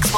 Mix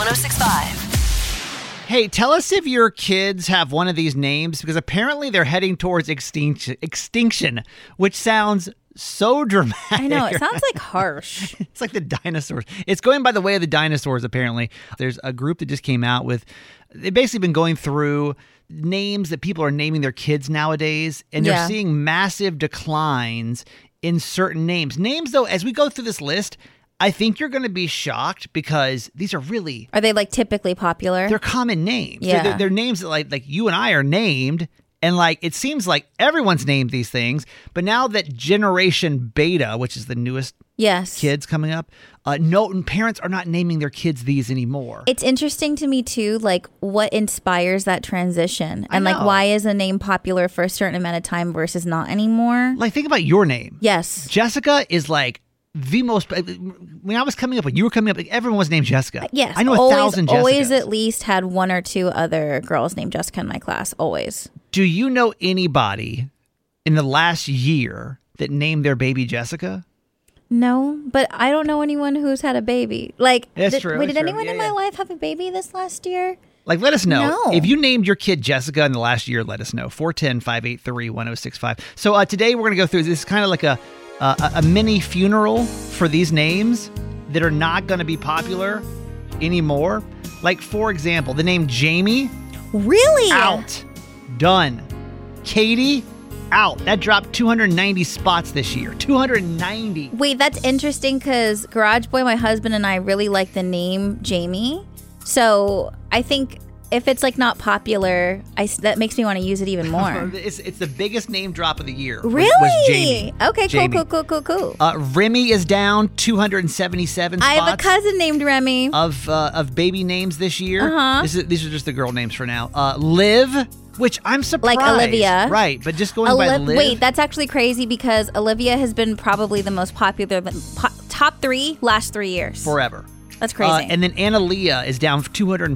1065. Hey, tell us if your kids have one of these names, because apparently they're heading towards extinction, which sounds so dramatic. I know, it sounds like harsh. It's like the dinosaurs. It's going by the way of the dinosaurs, apparently. There's a group that just came out with, they've basically been going through names that people are naming their kids nowadays, and they're seeing massive declines in certain names. Names, though, as we go through this list, I think you're going to be shocked because these are really... Are they like typically popular? They're common names. Yeah. They're names that like you and I are named, and like it seems like everyone's named these things. But now that Generation Beta, which is the newest kids coming up, parents are not naming their kids these anymore. It's interesting to me too, like what inspires that transition, and like why is a name popular for a certain amount of time versus not anymore? Like think about your name. Yes, Jessica is like the most. When I was coming up, when you were coming up, like, everyone was named Jessica. Yes, I know 1,000 Jessicas. Always at least had one or two other girls named Jessica in my class. Always. Do you know anybody in the last year that named their baby Jessica? No, but I don't know anyone who's had a baby. Like, that's true. Wait, did anyone in my life have a baby this last year? Like, let us know. No. If you named your kid Jessica in the last year, let us know. 410-583-1065. So today we're going to go through, this is kind of like a mini funeral for these names that are not going to be popular anymore. Like, for example, the name Jamie. Really? Out. Done. Katie. Out. That dropped 290 spots this year. 290. Wait, that's interesting because Garage Boy, my husband, and I really like the name Jamie. So I think if it's like not popular, that makes me want to use it even more. It's the biggest name drop of the year. Really? Was Jamie. Okay, Jamie. Cool. Remy is down 277 spots. I have a cousin named Remy. Of baby names this year. Uh-huh. These are just the girl names for now. Liv, which I'm surprised. Like Olivia. Right, but just going by Liv. Wait, that's actually crazy because Olivia has been probably the most popular, top 3 last 3 years. Forever. That's crazy. And then Analia is down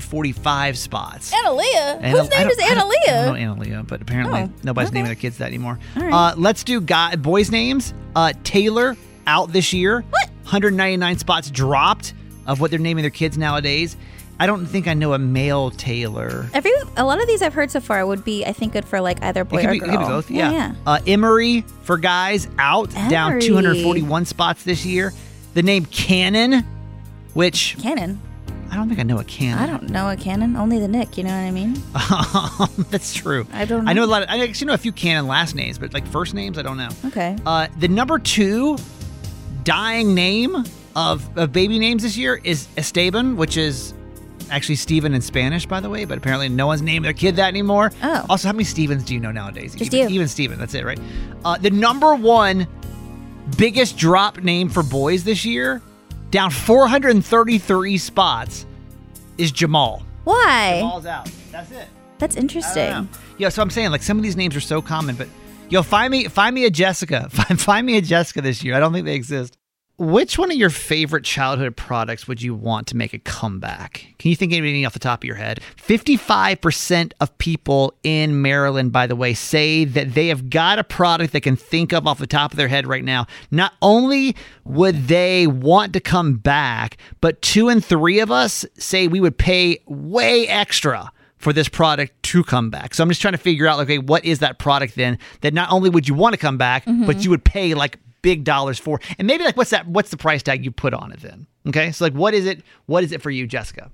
245 spots. Analia? Whose name is Analia? I don't know Analia, but apparently nobody's naming their kids that anymore. All right. Let's do boys' names. Taylor, out this year. What? 199 spots dropped of what they're naming their kids nowadays. I don't think I know a male Taylor. A lot of these I've heard so far would be, I think, good for like either boy or girl. It could be both, yeah. Yeah. Emery for guys, out, down 241 spots this year. The name Cannon, which... Cannon? I don't think I know a Cannon. I don't know a Cannon. Only the Nick, you know what I mean? That's true. I don't know. I actually know a few Cannon last names, but like first names, I don't know. Okay. The number 2 dying name of baby names this year is Esteban, which is... actually Steven in Spanish, by the way, but apparently no one's named their kid that anymore. Oh. Also, how many Stevens do you know nowadays? Just you. Even Steven, that's it, right? The number 1 biggest drop name for boys this year, down 433 spots, is Jamal. Why? Jamal's out. That's it. That's interesting. Yeah, so I'm saying, like, some of these names are so common, but find me a Jessica. Find me a Jessica this year. I don't think they exist. Which one of your favorite childhood products would you want to make a comeback? Can you think of anything off the top of your head? 55% of people in Maryland, by the way, say that they have got a product they can think of off the top of their head right now. Not only would they want to come back, but 2 in 3 of us say we would pay way extra for this product to come back. So I'm just trying to figure out, like, okay, what is that product then that not only would you want to come back, but you would pay like big dollars for, and maybe like what's the price tag you put on it then? Okay, so like what is it for you, Jessica?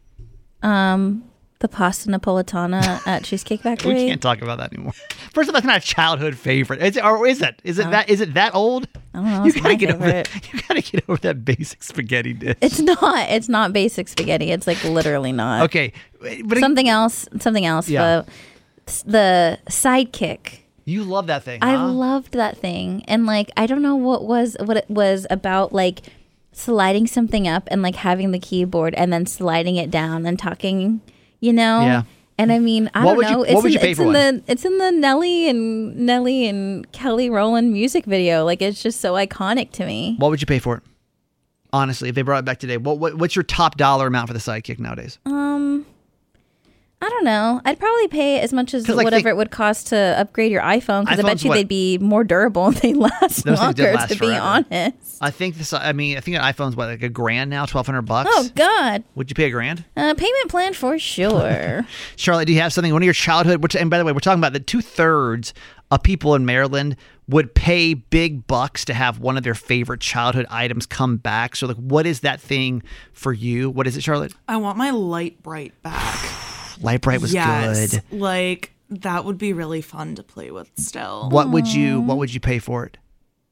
The pasta napoletana at Cheesecake Factory. We can't talk about that anymore. First of all, that's not a childhood favorite. Is it that old? I don't know. You gotta get over that basic spaghetti dish. It's not basic spaghetti. It's like literally not. Okay, but something else. Yeah. The Sidekick. You love that thing. I loved that thing, and like I don't know what it was about, like sliding something up and like having the keyboard and then sliding it down and talking, you know. Yeah. And I mean, I don't know. It's in the Nelly and Kelly Rowland music video. Like it's just so iconic to me. What would you pay for it? Honestly, if they brought it back today, what's your top dollar amount for the Sidekick nowadays? I don't know. I'd probably pay as much as 'Cause, like, whatever it would cost to upgrade your iPhone, because I bet iPhone's you what? they'd be more durable and they last Those things did longer, last to be forever. honest. I think an iPhone's what, like $1,000 now, $1,200. Oh, God. Would you pay $1,000? Payment plan for sure. Charlotte, do you have something? One of your childhood, and by the way, we're talking about that 2/3 of people in Maryland would pay big bucks to have one of their favorite childhood items come back. So, like, what is that thing for you? What is it, Charlotte? I want my Light Bright back. Light Bright was good. Like, that would be really fun to play with still. What would you pay for it?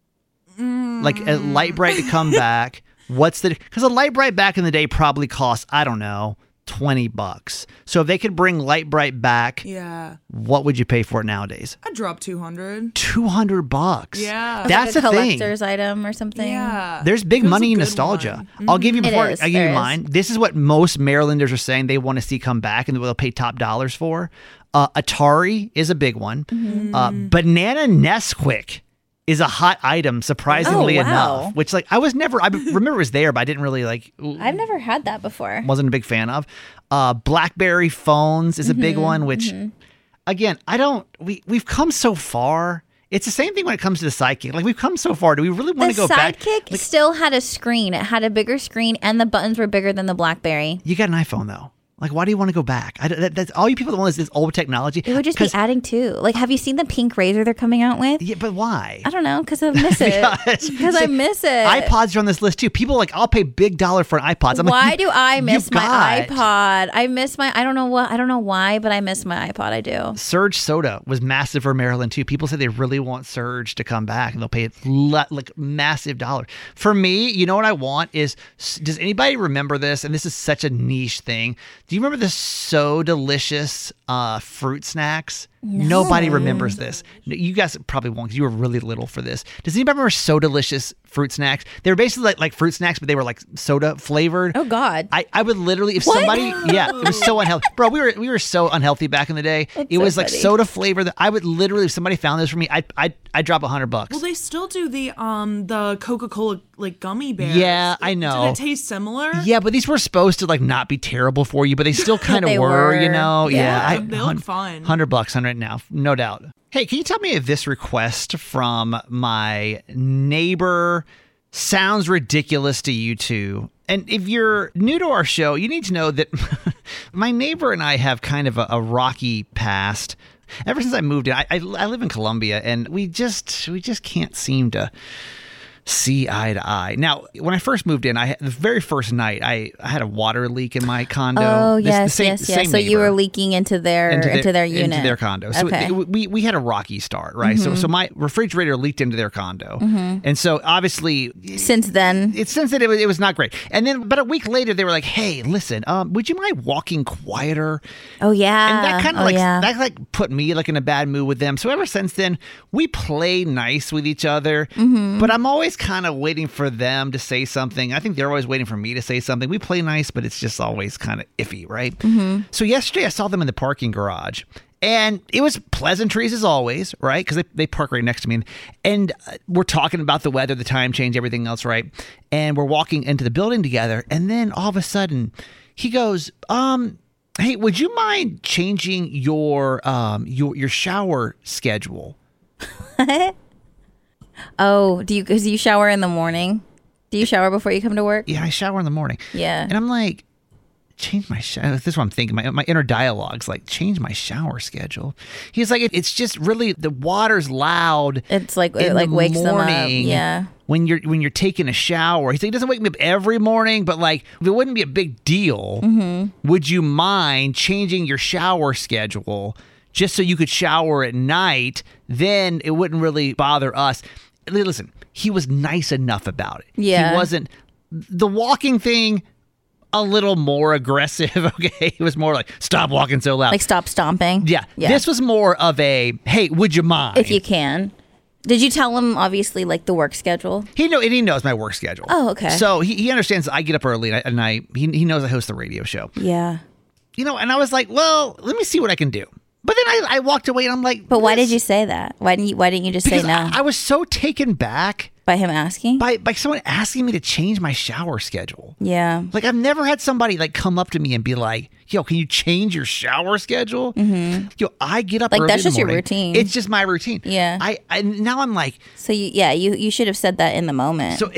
Like a Light Bright to come back. Because a Light Bright back in the day probably cost, I don't know, $20. So if they could bring Light Bright back, Yeah. what would you pay for it nowadays? I'd drop 200. $200. Yeah. That's like a the thing. collector's item or something. Yeah. There's big It was money a in good nostalgia. one. I'll give you It before is, I give there you is. mine. This is what most Marylanders are saying they want to see come back and they'll pay top dollars for. Atari is a big one. Banana Nesquik is a hot item, surprisingly Oh, wow. enough. Which, like, I remember it was there, but I didn't really like. I've never had that before. Wasn't a big fan of. BlackBerry phones is a big one. Which, again, we've come so far. It's the same thing when it comes to the Sidekick. Like, we've come so far. Do we really want The to go back? Sidekick still had a screen. It had a bigger screen, and the buttons were bigger than the BlackBerry. You got an iPhone though. Like, why do you want to go back? That's all you people that want is this old technology. It would just be 'Cause- adding to. Like, have you seen the pink razor they're coming out with? Yeah, but why? I don't know, because I miss it. Because I miss it. iPods are on this list too. People are like, I'll pay big dollar for an iPod. I'm Why like, do I miss you've my got- iPod? I miss my. I don't know why, but I miss my iPod. I do. Surge Soda was massive for Maryland too. People say they really want Surge to come back, and they'll pay like massive dollar. For me, you know what I want is. Does anybody remember this? And this is such a niche thing. Do you remember the So Delicious fruit snacks? Nobody remembers this. You guys probably won't because you were really little for this. Does anybody remember So Delicious fruit snacks? They were basically like fruit snacks, but they were like soda flavored. Oh God. I would literally, if What? somebody, yeah, it was so unhealthy, bro. We were so unhealthy back in the day. It so was like funny. soda flavor that I would literally, if somebody found this for me, I'd drop $100. Well, they still do the Coca-Cola like gummy bears. Yeah, I know. Did it taste similar? Yeah, but these were supposed to like not be terrible for you, but they still kind of They were, you were. know? Yeah. They look fun. $100 on it now, no doubt. Hey, can you tell me if this request from my neighbor sounds ridiculous to you two? And if you're new to our show, you need to know that my neighbor and I have kind of a rocky past. Ever since I moved in, I live in Columbia, and we just can't seem to see eye to eye. Now, when I first moved in, the very first night, I had a water leak in my condo. Oh This- yes, the yes. same So you neighbor. were leaking into their unit, into their condo. So Okay. we had a rocky start, right? So my refrigerator leaked into their condo, and so obviously Since then, since then it was not great. And then, but a week later, they were like, "Hey, listen, would you mind walking quieter?" oh yeah, And that kind of yeah. that like put me like in a bad mood with them. So ever since then, we play nice with each other. But I'm always kind of waiting for them to say something. I think they're always waiting for me to say something. We play nice, but it's just always kind of iffy, right? So yesterday I saw them in the parking garage. And it was pleasantries as always, right? Because they park right next to me. And we're talking about the weather, the time change, everything else, right? And we're walking into the building together. And then all of a sudden, he goes, hey, would you mind changing your shower schedule? Oh, because you shower in the morning? Do you shower before you come to work? Yeah, I shower in the morning. Yeah. And I'm like, change my shower. This is what I'm thinking. My inner dialogue's like, change my shower schedule. He's like, it's just really, the water's loud. It's like it in like the wakes them up. morning Yeah. When you're taking a shower. He's like, it doesn't wake me up every morning, but like, if it wouldn't be a big deal, would you mind changing your shower schedule just so you could shower at night? Then it wouldn't really bother us. Listen, he was nice enough about it. Yeah. He wasn't the walking thing. A little more aggressive. Okay, it was more like, stop walking so loud. Like stop stomping. Yeah. This was more of a, hey, would you mind? If you can. Did you tell him obviously like the work schedule? He knows my work schedule. Oh, okay. So he understands I get up early and he knows I host the radio show. Yeah. You know, and I was like, well, let me see what I can do. But then I walked away and I'm like, But why did you say that? Why didn't you just say because no? I was so taken back By him asking? By someone asking me to change my shower schedule. Yeah. Like, I've never had somebody like come up to me and be like, yo, can you change your shower schedule? Mm-hmm. Yo, I get up Like, early that's in the just your morning. routine. It's just my routine. Yeah. I now I'm like, So you should have said that in the moment. so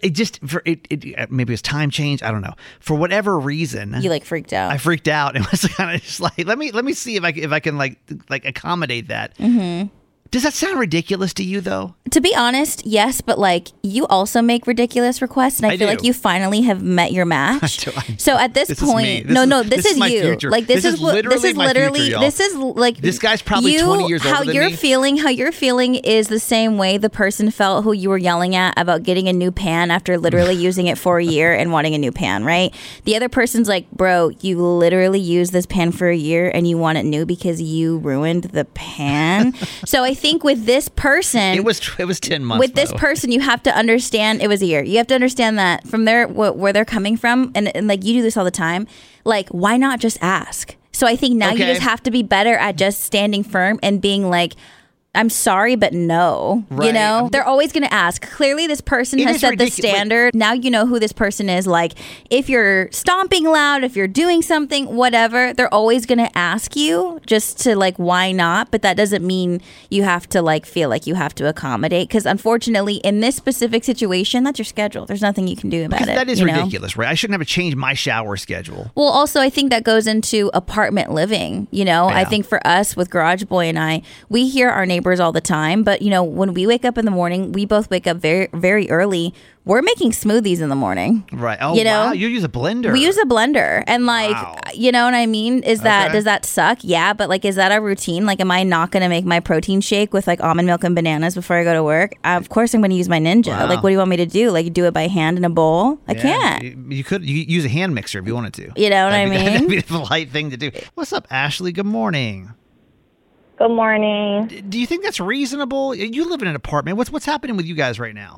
maybe it's time change. I don't know. For whatever reason, You like freaked out. I freaked out and was kind of just like, let me see if I can like accommodate that. Mm-hmm. Does that sound ridiculous to you though? To be honest, yes, but like you also make ridiculous requests, and I feel do. like you finally have met your match. So at this This is me. point, This this is is my you. future. Like This is literally my future, y'all. this is like This guy's probably 20 years older how than you're me. feeling. How you're feeling is the same way the person felt who you were yelling at about getting a new pan after literally using it for a year and wanting a new pan, right? The other person's like, bro, you literally used this pan for a year and you want it new because you ruined the pan. So I think with this person, It was 10 months. with this Mo. person, you have to understand it was a year. You have to understand that from where they're coming from, and like you do this all the time. Like, why not just ask? So I think now you Okay. just have to be better at just standing firm and being like, I'm sorry, but no. You Right. know, they're always going to ask. Clearly, this person It has is set the ridiculous. standard. Now you know who this person is. Like, if you're stomping loud, if you're doing something, whatever, they're always going to ask you just to like, why not? But that doesn't mean you have to like feel like you have to accommodate. Because unfortunately, in this specific situation, that's your schedule. There's nothing you can do about Because it. that is you know? ridiculous, right? I shouldn't have to change my shower schedule. Well, also, I think that goes into apartment living. You know, I Yeah. think for us with Garage Boy and I, we hear our neighbors all the time. But, you know, when we wake up in the morning, we both wake up very, very early. We're making smoothies in the morning. Right. Oh, You know? wow. You use a blender. We use a blender. And, like, Wow. you know what I mean? Okay. Does that suck? Yeah. But, like, is that a routine? Like, am I not going to make my protein shake with, like, almond milk and bananas before I go to work? Of course, I'm going to use my Ninja. Wow. Like, what do you want me to do? Like, do it by hand in a bowl? I Yeah, can't. You could use a hand mixer if you wanted to. You know what I mean? That'd be the polite thing to do. What's up, Ashley? Good morning. Good morning. Do you think that's reasonable? You live in an apartment. What's happening with you guys right now?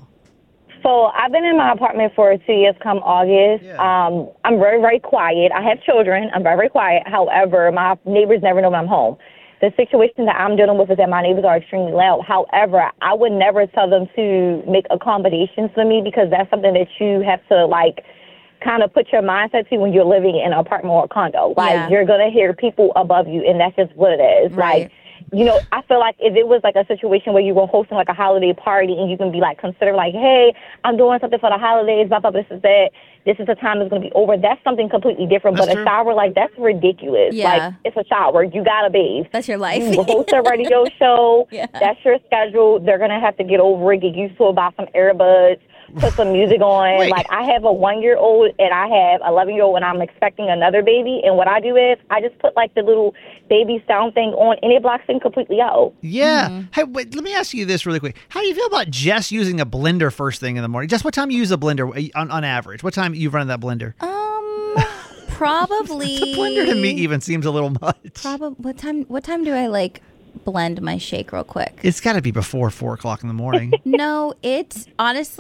So I've been in my apartment for 2 years come August. Yeah. I'm very, very quiet. I have children. I'm very, very quiet. However, my neighbors never know when I'm home. The situation that I'm dealing with is that my neighbors are extremely loud. However, I would never tell them to make accommodations for me because that's something that you have to, like, kind of put your mindset to when you're living in an apartment or a condo. Like, Yeah. you're going to hear people above you, and that's just what it is. Right. Like, you know, I feel like if it was like a situation where you were hosting like a holiday party and you can be like consider like, hey, I'm doing something for the holidays, blah, blah, this is that. This is the time it's going to be over. That's something completely different. That's but true. a shower, like, that's ridiculous. Yeah. Like, it's a shower. You got to bathe. That's your life. You host a radio show. Yeah. That's your schedule. They're going to have to get over it, get used to it, buy some earbuds, put some music on. Wait. Like, I have a 1-year-old and I have 11-year-old and I'm expecting another baby. And what I do is I just put, like, the little baby sound thing on and it blocks them completely out. Yeah. Mm-hmm. Hey, wait, let me ask you this really quick. How do you feel about Jess using a blender first thing in the morning? Jess, what time you use a blender on average? What time you run that blender? Probably. The blender to me even seems a little much. What time do I like blend my shake real quick? It's got to be before 4 o'clock in the morning. No, it's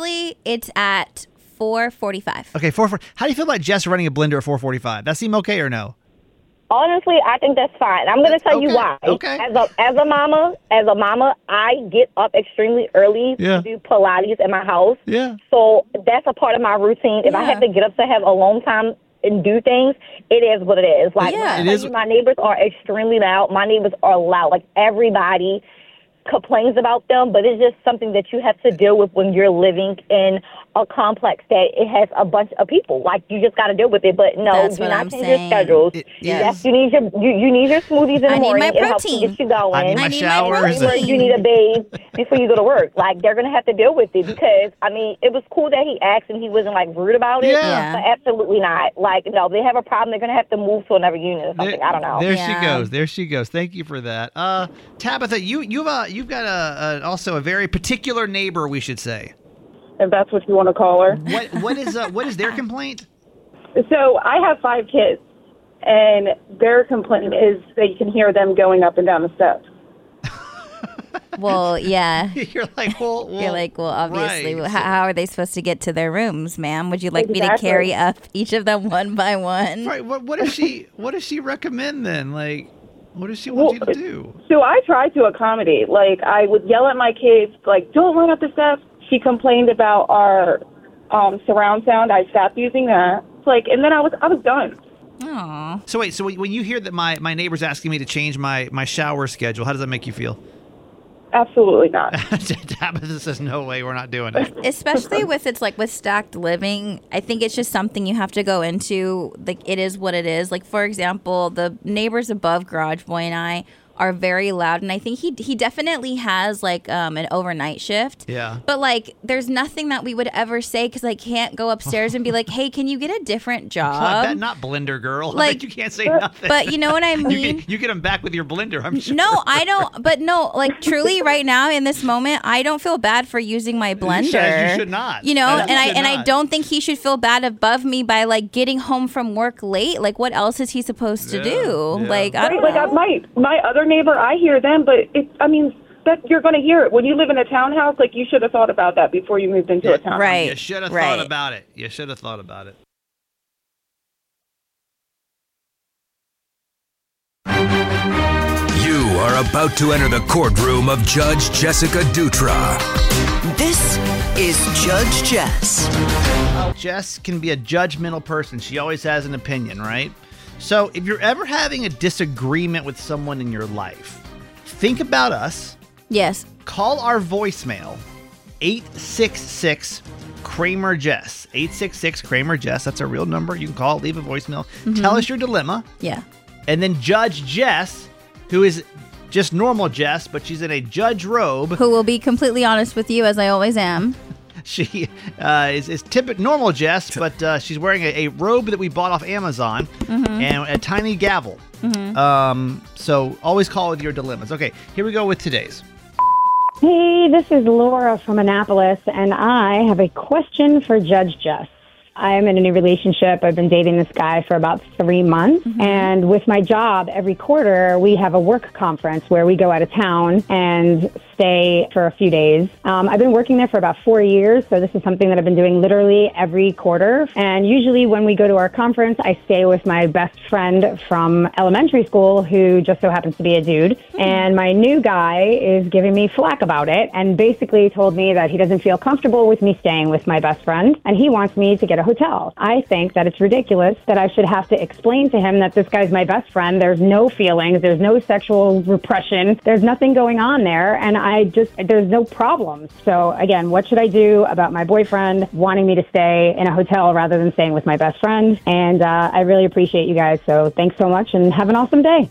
at 4:45. Okay, 4. How do you feel about Jess running a blender at 4:45? That seem okay or no? Honestly, I think that's fine. I'm going to tell you Okay, why. okay. As a mama, I get up extremely early Yeah. to do Pilates in my house. Yeah. So that's a part of my routine. If I Yeah. have to get up to have alone time and do things, it is what it is. Like, Yeah. when I It tell is- you, my neighbors are extremely loud. My neighbors are loud. Like, everybody complains about them, but it's just something that you have to deal with when you're living in a complex that it has a bunch of people. Like, you just got to deal with it. But no, That's do what not I'm change saying. your schedules. Yes. You need your smoothies in the I need morning. my It helps to protein. get you going. I need my I need my showers. protein. Where you need a bathe before you go to work. Like, they're going to have to deal with it because, I mean, it was cool that he asked and he wasn't, like, rude about it. Yeah. But absolutely not. Like, no, they have a problem. They're going to have to move to another unit or something. I don't know. There Yeah. she goes. There she goes. Thank you for that. Tabitha, you've got also a very particular neighbor, we should say. if that's what you want to call her. What is their complaint? So I have 5 kids, and their complaint is that you can hear them going up and down the steps. Well, yeah. You're like, well, You're like, well, obviously, right. how are they supposed to get to their rooms, ma'am? Would you like me to Exactly. carry up each of them one by one? Right. What does she recommend then? Like, what does she want you to do? So I try to accommodate. Like, I would yell at my kids, like, don't run up the steps. She complained about our surround sound. I stopped using that. And then I was done. Aw. So wait, so when you hear that my neighbor's asking me to change my shower schedule, how does that make you feel? Absolutely not. Tabitha says, no way, we're not doing it. Especially with with stacked living, I think it's just something you have to go into. Like, it is what it is. Like, for example, the neighbors above Garage Boy and I are very loud, and I think he definitely has an overnight shift. Yeah. But there's nothing that we would ever say because I can't go upstairs and be like, hey, can you get a different job? I bet not, Blender girl. I bet you can't say nothing. But you know what I mean? You get them back with your blender, I'm sure. No, I don't. But no, truly, right now in this moment, I don't feel bad for using my blender. You should not. You know, I don't think he should feel bad above me by getting home from work late. What else is he supposed to do? Yeah. I don't know. My other neighbor, I hear them, but that you're going to hear it when you live in a townhouse. You should have thought about that before you moved into a townhouse. Right. You should have thought about it. You should have thought about it. You are about to enter the courtroom of Judge Jessica Dutra. This is Judge Jess. Jess can be a judgmental person. She always has an opinion, right? So if you're ever having a disagreement with someone in your life, think about us. Yes. Call our voicemail, 866 Kramer Jess. 866 Kramer Jess. That's a real number. You can call, leave a voicemail. Tell us your dilemma. Yeah. And then Judge Jess, who is just normal Jess, but she's in a judge robe. Who will be completely honest with you, as I always am. She is typical normal Jess, but she's wearing a robe that we bought off Amazon and a tiny gavel. So always call with your dilemmas. Okay, here we go with today's. Hey, this is Laura from Annapolis, and I have a question for Judge Jess. I'm in a new relationship. I've been dating this guy for about 3 months. And with my job, every quarter, we have a work conference where we go out of town and stay for a few days. I've been working there for about 4 years, so this is something that I've been doing literally every quarter. And usually when we go to our conference, I stay with my best friend from elementary school who just so happens to be a dude. And my new guy is giving me flack about it and basically told me that he doesn't feel comfortable with me staying with my best friend, and he wants me to get a hotel. I think that it's ridiculous that I should have to explain to him that this guy's my best friend. There's no feelings. There's no sexual repression. There's nothing going on there. And there's no problems. So again, what should I do about my boyfriend wanting me to stay in a hotel rather than staying with my best friend? And I really appreciate you guys. So thanks so much and have an awesome day.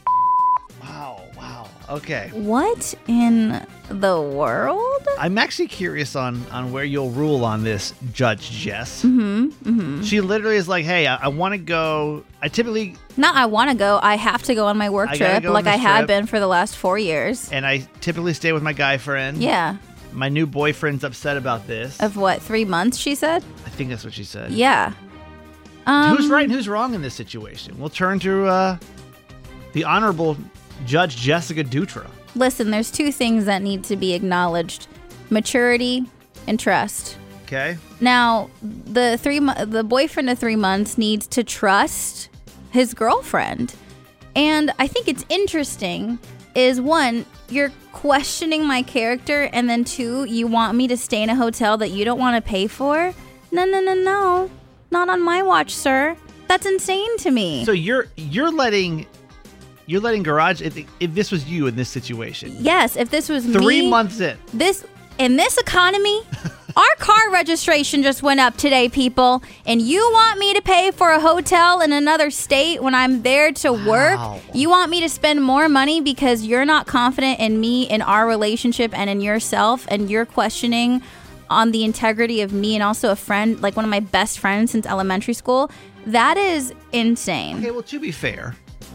Wow. Okay. What in the world? I'm actually curious on where you'll rule on this, Judge Jess. She literally is like, hey, I want to go. I typically... Not I want to go. I have to go on my work trip like I have been for the last 4 years. And I typically stay with my guy friend. Yeah. My new boyfriend's upset about this. Of what, 3 months, she said? I think that's what she said. Yeah. Who's right and who's wrong in this situation? We'll turn to the Honorable Judge Jessica Dutra. Listen, there's 2 things that need to be acknowledged: maturity and trust. Okay. Now, the boyfriend of 3 months needs to trust his girlfriend. And I think it's interesting is, 1, you're questioning my character, and then 2, you want me to stay in a hotel that you don't want to pay for? No. Not on my watch, sir. That's insane to me. So you're letting Garage, if this was you in this situation. Yes, if this was me. 3 months in. In this economy, our car registration just went up today, people. And you want me to pay for a hotel in another state when I'm there to work? Wow. You want me to spend more money because you're not confident in me, in our relationship, and in yourself, and you're questioning on the integrity of me and also a friend, like one of my best friends since elementary school? That is insane. Okay, well, to be fair,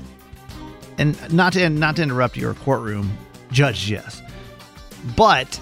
and not to interrupt your courtroom, Judge Jess, but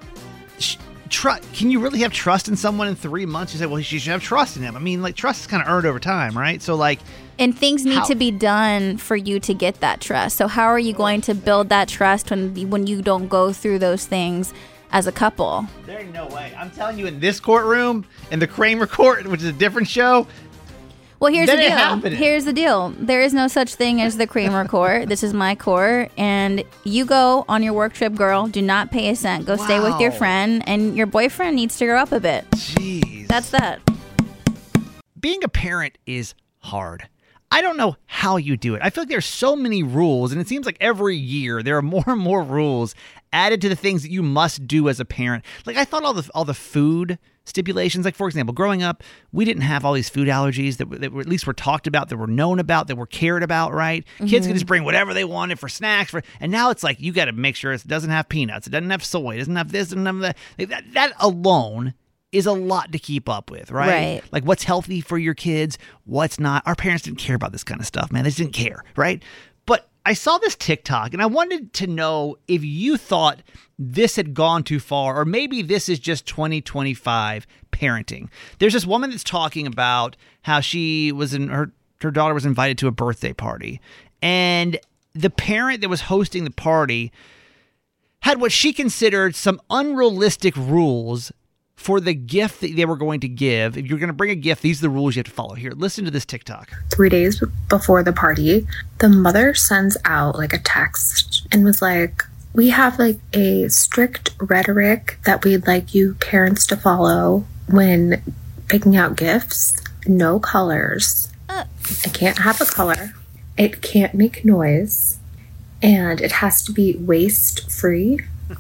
can you really have trust in someone in 3 months? You say, well, you should have trust in him. I mean, trust is kind of earned over time, right? So, and things need to be done for you to get that trust. So how are you going to build that trust when you don't go through those things as a couple? There ain't no way. I'm telling you, in this courtroom, in the Kramer court, which is a different show, Well, here's That the ain't deal. happening. Here's the deal. There is no such thing as the Kramer Court. This is my court. And you go on your work trip, girl. Do not pay a cent. Go stay with your Wow. friend. And your boyfriend needs to grow up a bit. Jeez. That's that. Being a parent is hard. I don't know how you do it. I feel like there's so many rules, and it seems like every year there are more and more rules added to the things that you must do as a parent. Like I thought all the food stipulations, like for example, growing up, we didn't have all these food allergies that were, at least were talked about, that were known about, that were cared about, right? Kids could just bring whatever they wanted for snacks, and now it's like you got to make sure it doesn't have peanuts, it doesn't have soy, it doesn't have this, and none of that. That alone is a lot to keep up with, right? Right. Like what's healthy for your kids, what's not. Our parents didn't care about this kind of stuff, man. They just didn't care, right? But I saw this TikTok and I wanted to know if you thought this had gone too far, or maybe this is just 2025 parenting. There's this woman that's talking about how she was her daughter was invited to a birthday party, and the parent that was hosting the party had what she considered some unrealistic rules for the gift that they were going to give. If you're going to bring a gift, these are the rules you have to follow. Here, listen to this TikTok. 3 days before the party, the mother sends out like a text and was like, we have like a strict rhetoric that we'd like you parents to follow when picking out gifts. No colors. It can't have a color. It can't make noise. And it has to be waste free.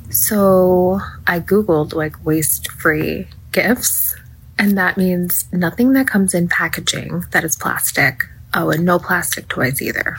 So I Googled like waste-free gifts, and that means nothing that comes in packaging that is plastic. Oh, and no plastic toys either.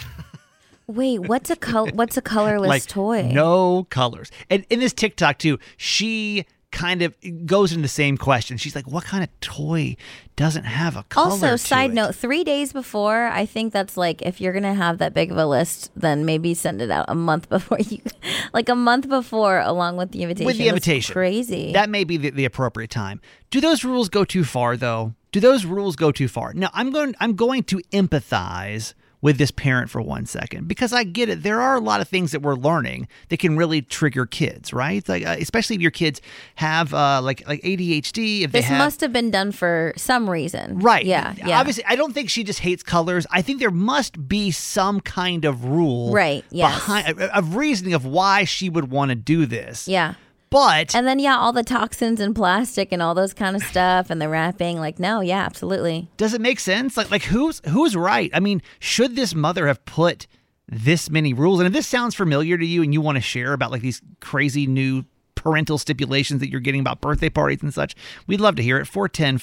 Wait, what's a colorless Like, toy? no colors. And in this TikTok too, she kind of goes into the same question. She's like, what kind of toy doesn't have a color Also, to side it? note, 3 days before, I think that's like, if you're going to have that big of a list, then maybe send it out a month before like a month before, along with the invitation. With the That's invitation. crazy. That may be the appropriate time. Do those rules go too far, though? Do those rules go too far? Now, I'm going to empathize with this parent for 1 second, because I get it. There are a lot of things that we're learning that can really trigger kids, right? Like especially if your kids have like ADHD. If This they have, must have been done for some reason. right? Yeah. Obviously, I don't think she just hates colors. I think there must be some kind of rule, Right, yes. behind of reasoning of why she would want to do this. Yeah. But And then, yeah, all the toxins and plastic and all those kind of stuff and the wrapping. Like, no, yeah, absolutely. does it make sense? Like who's right? I mean, should this mother have put this many rules? And if this sounds familiar to you and you want to share about like these crazy new parental stipulations that you're getting about birthday parties and such, we'd love to hear it.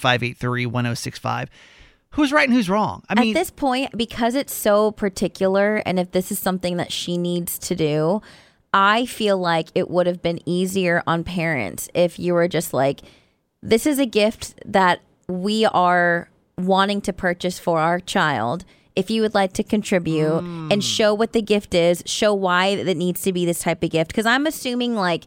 410-583-1065. Who's right and who's wrong? I mean, At this point, because it's so particular, and if this is something that she needs to do, I feel like it would have been easier on parents if you were just like, this is a gift that we are wanting to purchase for our child. If you would like to contribute and show what the gift is, show why it needs to be this type of gift. Because I'm assuming like,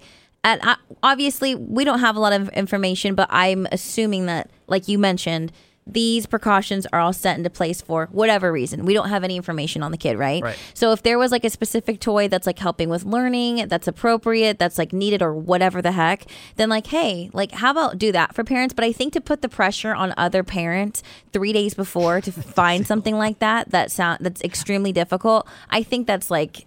obviously we don't have a lot of information, but I'm assuming that, like you mentioned, these precautions are all set into place for whatever reason. We don't have any information on the kid, right? Right. So if there was like a specific toy that's like helping with learning, that's appropriate, that's like needed or whatever the heck, then like, hey, like how about do that for parents? But I think to put the pressure on other parents 3 days before to find something like that's extremely difficult, I think that's like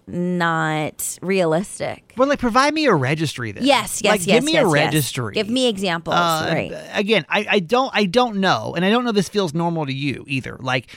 not realistic. well, like provide me a registry then. Yes, like, yes, give me yes, a yes. registry. Give me examples, right? Again, I don't know, and I don't know if this feels normal to you either. Like,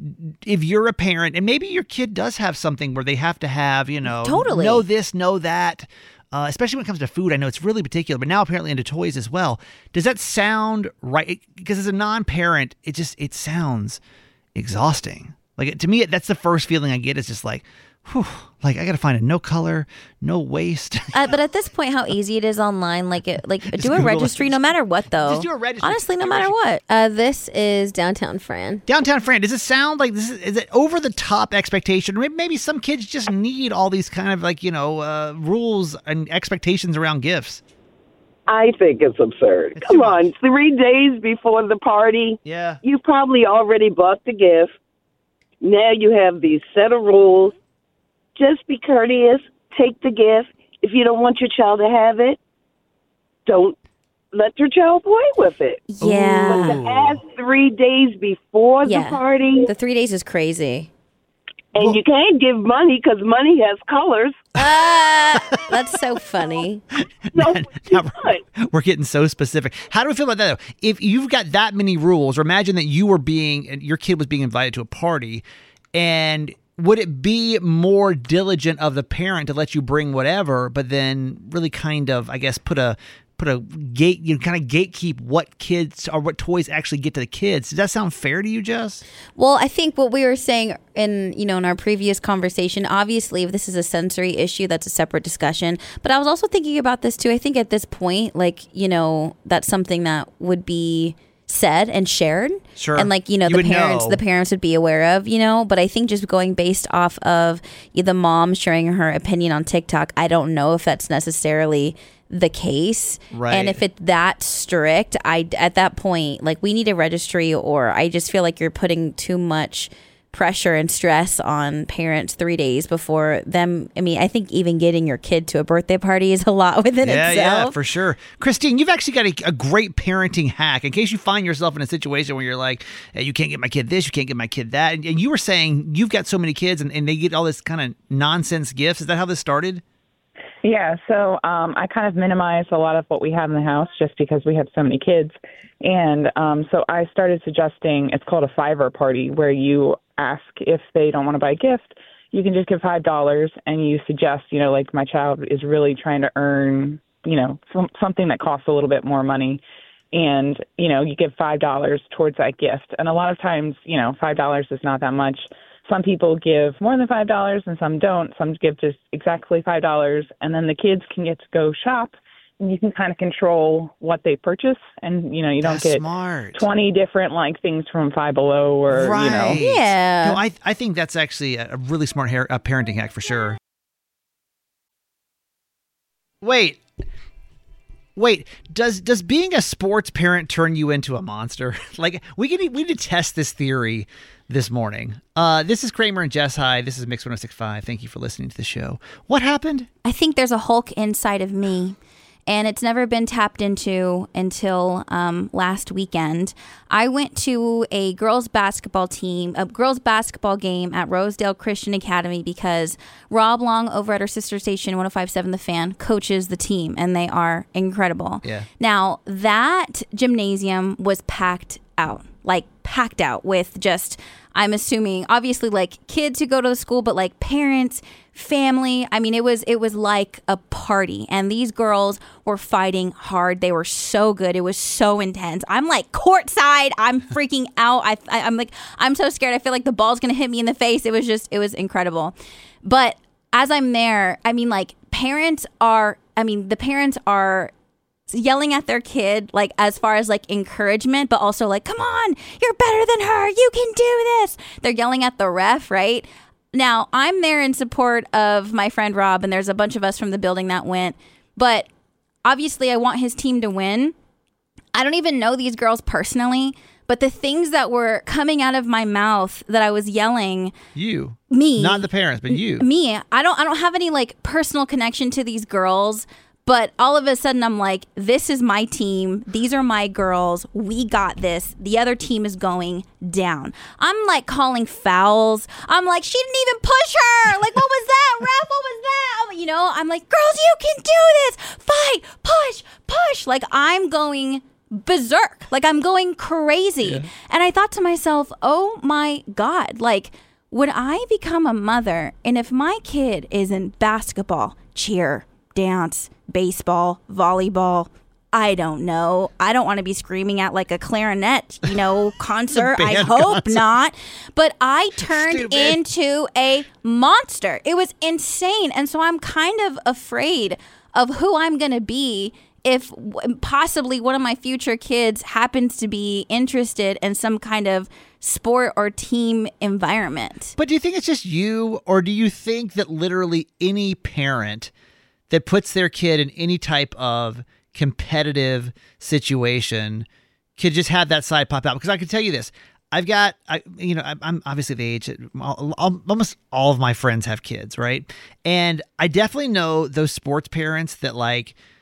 if you're a parent, and maybe your kid does have something where they have to have, Totally. know this, know that. Especially when it comes to food, I know it's really particular, but now apparently into toys as well. Does that sound right? Because as a non-parent, it sounds exhausting. Like to me, that's the first feeling I get is just like, whew, like I got to find a no color, no waste. But at this point, how easy it is online, do a Google registry it. no matter what, though. Just do a registry. Honestly, no Do a matter registry. what. This is Downtown Fran. Downtown Fran, does it sound like this is it over the top expectation? Maybe some kids just need all these kind of rules and expectations around gifts. I think it's absurd. It's Come too on, much. 3 days before the party, Yeah. you probably already bought the gift. Now you have these set of rules. Just be courteous. Take the gift. If you don't want your child to have it, don't let your child play with it. Yeah. But to ask 3 days before the party. The 3 days is crazy. And you can't give money because money has colors. That's so funny. No, Now we're getting so specific. How do we feel about that, though? If you've got that many rules, or imagine that your kid was being invited to a party, and would it be more diligent of the parent to let you bring whatever, but then really kind of, I guess, put a gate, kind of gatekeep what kids or what toys actually get to the kids? Does that sound fair to you, Jess? Well, I think what we were saying in our previous conversation, obviously, if this is a sensory issue, that's a separate discussion. But I was also thinking about this too. I think at this point, that's something that would be said and shared. Sure. And the parents would be aware of, but I think just going based off of the mom sharing her opinion on TikTok, I don't know if that's necessarily the case. Right. And if it's that strict, at that point, we need a registry, or I just feel like you're putting too much pressure and stress on parents 3 days before them. I mean, I think even getting your kid to a birthday party is a lot within itself. Yeah, for sure. Christine, you've actually got a great parenting hack in case you find yourself in a situation where you're like, hey, you can't get my kid this, you can't get my kid that. And you were saying you've got so many kids and they get all this kind of nonsense gifts. Is that how this started? Yeah, so I kind of minimize a lot of what we have in the house just because we have so many kids. And so I started suggesting, it's called a $5 party, where you ask if they don't want to buy a gift. You can just give $5 and you suggest, my child is really trying to earn, something that costs a little bit more money. And, you give $5 towards that gift. And a lot of times, $5 is not that much. Some people give more than $5 and some don't. Some give just exactly $5. And then the kids can get to go shop and you can kind of control what they purchase. And, you don't get smart. 20 different things from Five Below or, Right. Yeah. No, I think that's actually a really smart parenting hack for sure. Wait, does being a sports parent turn you into a monster? We need to test this theory this morning. This is Kramer and Jess. Hi, this is Mix 106.5. Thank you for listening to the show. What happened? I think there's a Hulk inside of me, and it's never been tapped into until last weekend. I went to a girls' basketball game at Rosedale Christian Academy because Rob Long over at our sister station, 105.7 The Fan, coaches the team, and they are incredible. Yeah. Now, that gymnasium was packed out with just, I'm assuming, obviously kids who go to the school, but parents, family. I mean, it was like a party, and these girls were fighting hard. They were so good. It was so intense. I'm courtside. I'm freaking out. I'm so scared. I feel like the ball's going to hit me in the face. It was incredible. But as I'm there, the parents are yelling at their kid, as far as encouragement, but also come on, you're better than her, you can do this. They're yelling at the ref, right? Now, I'm there in support of my friend Rob, and there's a bunch of us from the building that went, but obviously I want his team to win. I don't even know these girls personally, but the things that were coming out of my mouth that I was yelling, me, not the parents, but you, me, I don't have any personal connection to these girls. But all of a sudden, I'm like, this is my team. These are my girls. We got this. The other team is going down. I'm calling fouls. I'm like, she didn't even push her. What was that, ref? What was that? I'm like, girls, you can do this. Fight, push. I'm going berserk. I'm going crazy. Yeah. And I thought to myself, oh my God, would I become a mother? And if my kid is in basketball, cheer, dance, baseball, volleyball, I don't know. I don't want to be screaming at a clarinet, concert. I hope not. But I turned into a monster. It was insane. And so I'm kind of afraid of who I'm going to be if possibly one of my future kids happens to be interested in some kind of sport or team environment. But do you think it's just you, or do you think that literally any parent that puts their kid in any type of competitive situation could just have that side pop out? Because I can tell you this, I'm obviously the age that almost all of my friends have kids, right? And I definitely know those sports parents that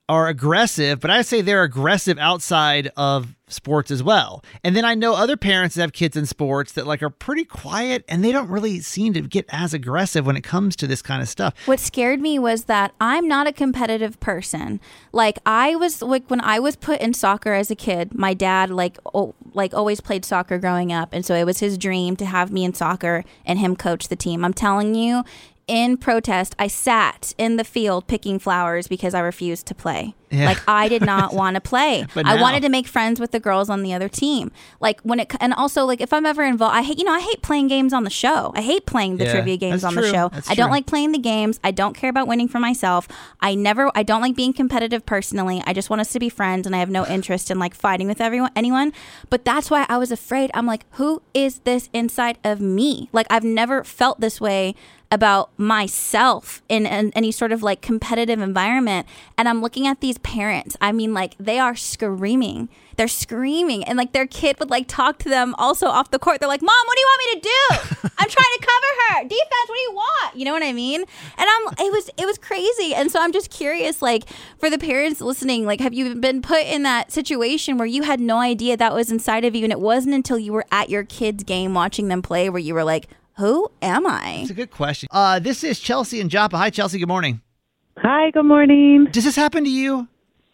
are aggressive, but I say they're aggressive outside of sports as well. And then I know other parents that have kids in sports that like are pretty quiet and they don't really seem to get as aggressive when it comes to this kind of stuff. What scared me was that I'm not a competitive person. Like when I was put in soccer as a kid, my dad always played soccer growing up. And so it was his dream to have me in soccer and him coach the team. I'm telling you, in protest, I sat in the field picking flowers because I refused to play. Yeah. Like I did not want to play. But I now- wanted to make friends with the girls on the other team. Like and also like if I'm ever involved, I hate playing games on the show. I hate playing the Yeah, trivia games that's on true. the show. That's I don't true. like playing the games. I don't care about winning for myself. I don't like being competitive personally. I just want us to be friends and I have no interest in like fighting with anyone. But that's why I was afraid. I'm like, who is this inside of me? Like I've never felt this way about myself in any sort of like competitive environment. And I'm looking at these parents. I mean, like they are screaming. They're screaming. And like their kid would like talk to them also off the court. They're like, Mom, what do you want me to do? I'm trying to cover her. Defense, what do you want? You know what I mean? And it was crazy. And so I'm just curious, like for the parents listening, like have you been put in that situation where you had no idea that was inside of you? And it wasn't until you were at your kid's game watching them play where you were like, who am I? It's a good question. This is Chelsea and Joppa. Hi, Chelsea. Good morning. Hi, good morning. Does this happen to you?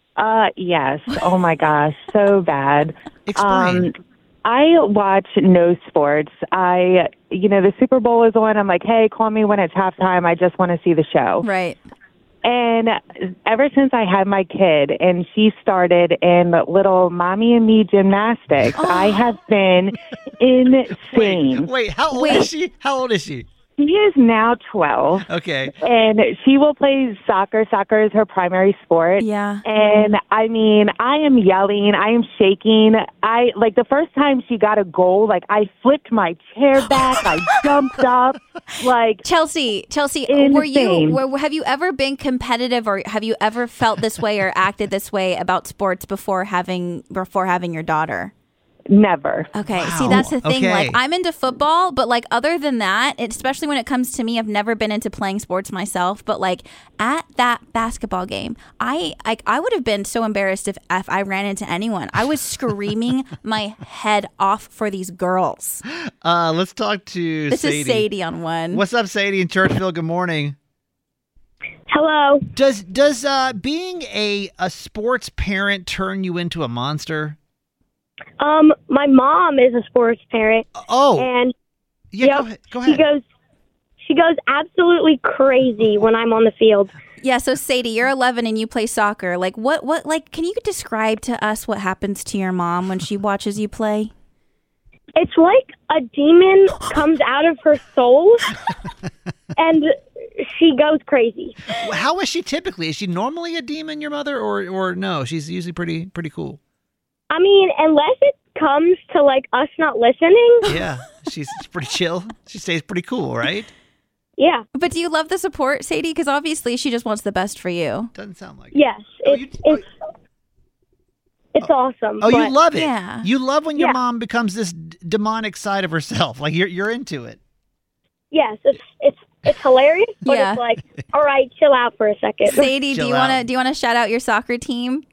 Yes. Oh my gosh, so bad. Explain. I watch no sports. The Super Bowl is on. I'm like, hey, call me when it's halftime. I just want to see the show. Right. And ever since I had my kid and she started in little mommy and me gymnastics, I have been insane. Wait, how old is she? How old is she? She is now 12. Okay. And she will play soccer. Soccer is her primary sport. Yeah. And I mean, I am yelling. I am shaking. The first time she got a goal, like I flipped my chair back. I jumped up. Like Chelsea, insane. have you ever been competitive or have you ever felt this way or acted this way about sports before having your daughter? Never. Okay. Wow. See, that's the thing. Okay. Like, I'm into football, but like, other than that, especially when it comes to me, I've never been into playing sports myself. But like, at that basketball game, I would have been so embarrassed if I ran into anyone. I was screaming my head off for these girls. Let's talk to This Sadie. is Sadie on one. What's up, Sadie in Churchville? Good morning. Hello. Does being a sports parent turn you into a monster? My mom is a sports parent. Oh. And yeah, go ahead. She goes absolutely crazy when I'm on the field. Yeah, so Sadie, you're 11 and you play soccer. Like what like can you describe to us what happens to your mom when she watches you play? It's like a demon comes out of her soul and she goes crazy. How is she typically? Is she normally a demon, your mother, or no? She's usually pretty cool. I mean, unless it comes to like us not listening. Yeah, she's pretty chill. She stays pretty cool, right? Yeah. But do you love the support, Sadie? Because obviously she just wants the best for you. Doesn't sound like it. Yes. It's awesome. Oh, you but- love it. Yeah. You love when your Yeah. mom becomes this demonic side of herself. Like you're into it. Yes, it's hilarious, but Yeah. it's like, all right, chill out for a second. Sadie, do Chill you out. want to shout out your soccer team?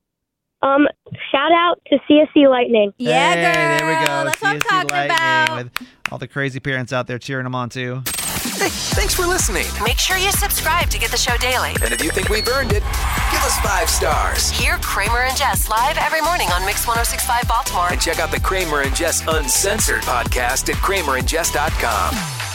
Shout out to CSC Lightning. Yeah, Hey, girl. there we go. That's what I'm CSC talking Lightning about. with all the crazy parents out there cheering them on too. Hey, thanks for listening. Make sure you subscribe to get the show daily. And if you think we've earned it, give us 5 stars. Hear Kramer and Jess live every morning on Mix 106.5 Baltimore. And check out the Kramer and Jess Uncensored podcast at kramerandjess.com.